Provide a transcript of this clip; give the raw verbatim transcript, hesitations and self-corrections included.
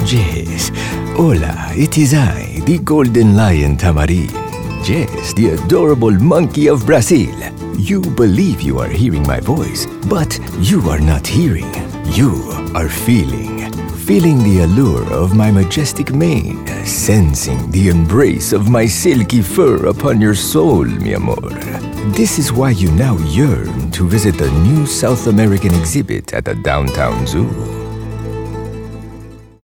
Yes. Hola, it is I, the Golden Lion Tamarin. Yes, the adorable monkey of Brazil. You believe you are hearing my voice, but you are not hearing. You are feeling. Feeling the allure of my majestic mane, sensing the embrace of my silky fur upon your soul, mi amor. This is why you now yearn to visit the new South American exhibit at the downtown zoo.